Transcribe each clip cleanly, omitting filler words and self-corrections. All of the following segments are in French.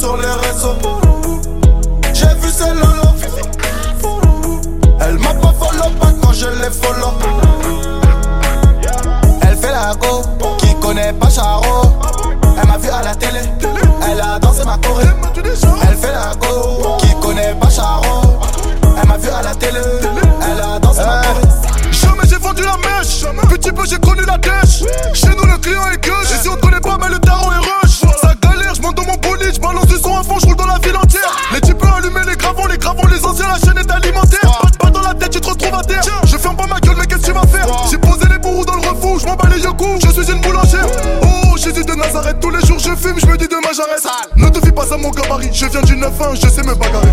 sur les réseaux. J'ai vu ses lolo. Elle m'a pas follow pas quand je l'ai follow. Elle fait la go, qui connaît pas Charo. Elle m'a vu à la télé, elle a dansé ma choré. Elle fait la go, qui connaît pas Charo. Elle m'a vu à la télé, elle a dansé ma choré. Jamais j'ai vendu la mèche, petit peu j'ai connu la dèche. Chez nous le client est gueuche, ici on te connaît pas mais le tarot est rush. Ça galère, j'monte dans mon bolide, j'balance du son à fond, j'roule dans la ville entière. Les types allumer les gravons, les anciens, la chaîne est alimentaire. Pas dans la tête, tu te retrouves à terre. Je ferme pas ma gueule, mais qu'est-ce que tu vas faire? J'ai posé les bourreaux dans le refou, j'm'en bats les yokous, je suis une boulangère. Oh, Jésus de Nazareth, tous les jours je fume, j'me dis demain j'arrête. Ne te fie pas à mon gabarit, je viens du 9-1, je sais me bagarrer.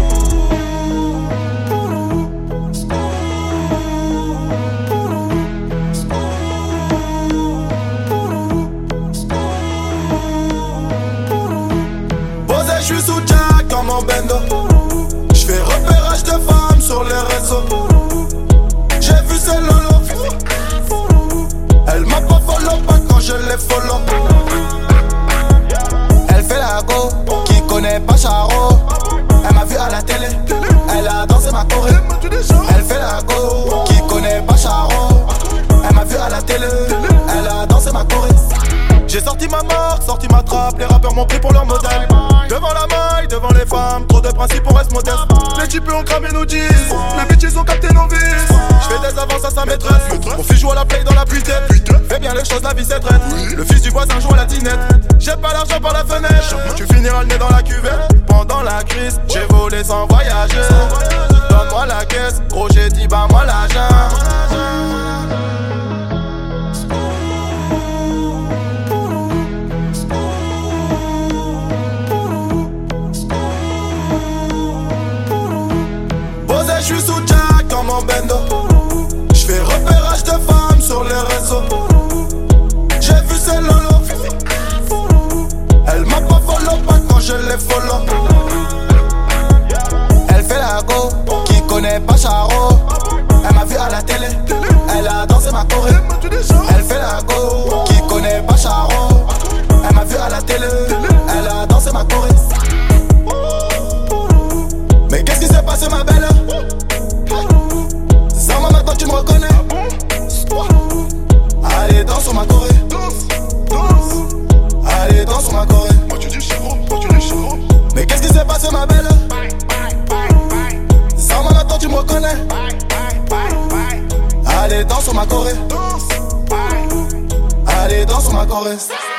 Je suis sous Jack dans mon bendo. J'fais repérage de femmes sur les réseaux. J'ai vu ses lolo. Elle m'a pas follow pas quand je l'ai follow. Elle fait la go, qui connaît pas Charo. Elle m'a vu à la télé, elle a dansé ma choré. Elle fait la go, qui connaît pas Charo. Elle m'a vu à la télé, elle a dansé ma choré. J'ai sorti ma marque, sorti ma trappe, les rappeurs m'ont pris pour leur modèle. Devant la maille, devant les femmes, trop de principes, on reste modeste. Les types ont cramé nos disques, les bitches ont capté nos vices. J'fais des avances à sa maîtresse, mon fils joue à la play dans la putette. Fais bien les choses, la vie c'est traite. Le fils du voisin joue à la tinette. J'ai pas l'argent par la fenêtre, tu finiras le nez dans la cuvette. Pendant la crise, j'ai volé sans voyager. Donne-moi la caisse, gros j'ai dit bah moi l'argent. Je suis sous Jack dans mon bendo. J'fais repérage de femmes sur les réseaux. J'ai vu ses lolo. Elle m'a pas follow pas quand je l'ai follow. Elle fait la go, qui connaît pas Charo. Elle m'a vu à la télé, elle a dansé ma choré. Elle fait la go, qui connaît pas Charo. Elle m'a vu à la télé, elle a dansé ma choré. Mais qu'est-ce qui s'est passé ma belle? Maintenant tu me reconnais. Allez danse sur ma choré. Allez danse sur ma choré. Mais qu'est-ce qui s'est passé ma belle? Sans moi maintenant tu me reconnais. Allez danse sur ma choré. Allez danse sur ma choré.